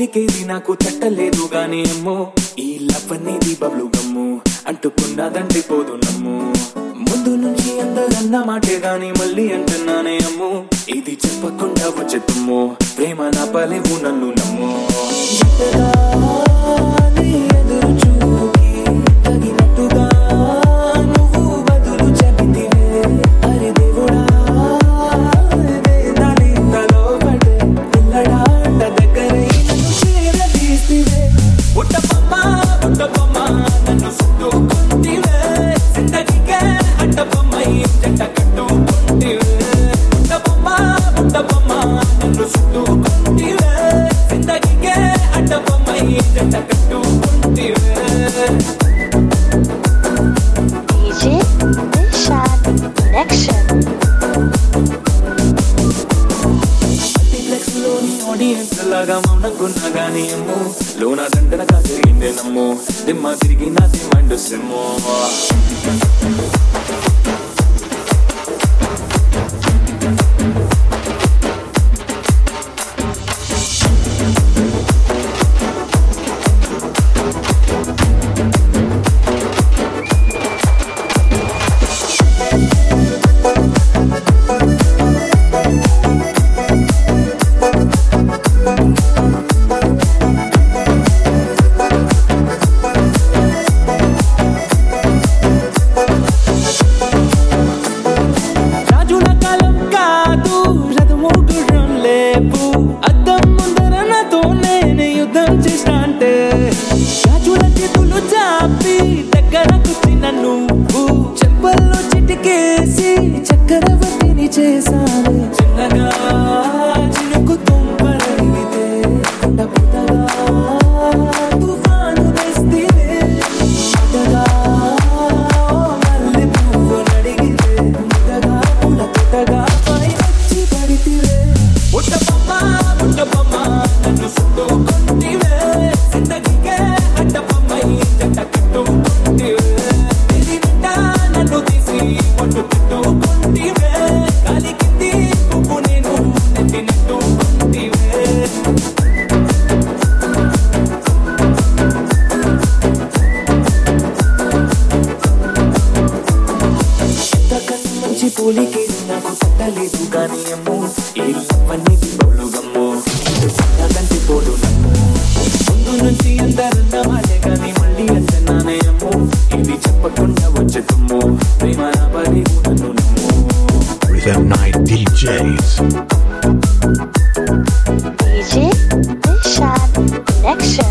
పోలికేది నాకు తట్టలేదు గానీ అమ్మో ఈ లవ్ అనేది బబ్లు గమ్ము అంటుకున్నదంటే పోదు నమ్ము ముందు నుంచి అందరన్న మాటే గాని మళ్ళీ అంటున్నానే అమ్ము ఇది చెప్పకుండా వచ్చే తుమ్ము ప్రేమ నా పలేవు నన్ను నమ్ము ఎదురు చూకి తగినట్టుగా నువ్వు బదులు చెబితివే అరే దేవుడా వేదాలింతలో పడే పిల్లడాట దగ్గరై నన్ను చేరదీసివే పుట్టబొమ్మ నన్ను చుట్టుకుంటివే జిందగీకే అడ్డబొమ్మై జంట కట్టుకుంటివే పుట్టబొమ్మ నన్ను చుట్టుకుంటివే జిందగీకే అడ్డబొమ్మై జంట కట్టుకుంటివే DJ Nishan Connection. మల్టీప్లెక్స్ లోని ఆడియన్స్ లాగా మౌనంకున్నా గానీ అమ్మో లోన దండనగా జరిగిందే నమ్ము దిమ్మ తిరిగి నా దిమ్మండు సిమ్ము రాజుల కాలం కాదు రథము గుర్రం లేపు అద్దం ముందర నాతో నేను యుద్ధం చేస్తా అంటే రాజుల చేతులు చాపి దగ్గరకొచ్చిన నువ్వు చెంపల్లో చిటికేసి చక్రవర్తిని చేసావే చిన్నగా చినుకు తుంపరగితే కొండ పుట్టగా తుఫాను వేస్తివే పుట్టగా మల్లె పువ్వు నడిగితే ముద్దగా పుల పుట్టగా పై వచ్చి పడితివే పుట్టబొమ్మ నన్ను చుట్టుకుంటివే జిందగీకే అడ్డబొమ్మై జంట కట్టుకుంటివే ఇది నిండా నన్ను తీసి పట్టు పెట్టుకుంటివే గాలి కింది పువ్వు నేను నెట్టినట్టుకుంటివే ఎంతకన్నా మంచి పోలికి నాకు తట్టలేదు గానీ అమ్మో ఈ లవ్ అనేది బౌలు గమ్ము కంటి పోడు నమ్ము ముందు నుంచి అందరన్న మాటే గానీ మళ్ళీ అంటున్నానే అమ్ము ఇది చెప్పకుండా వచ్చే తుమ్ము ప్రేమ నా పలేవు నన్ను నమ్ము Rhythm Night DJs. DJ Nishan Connection.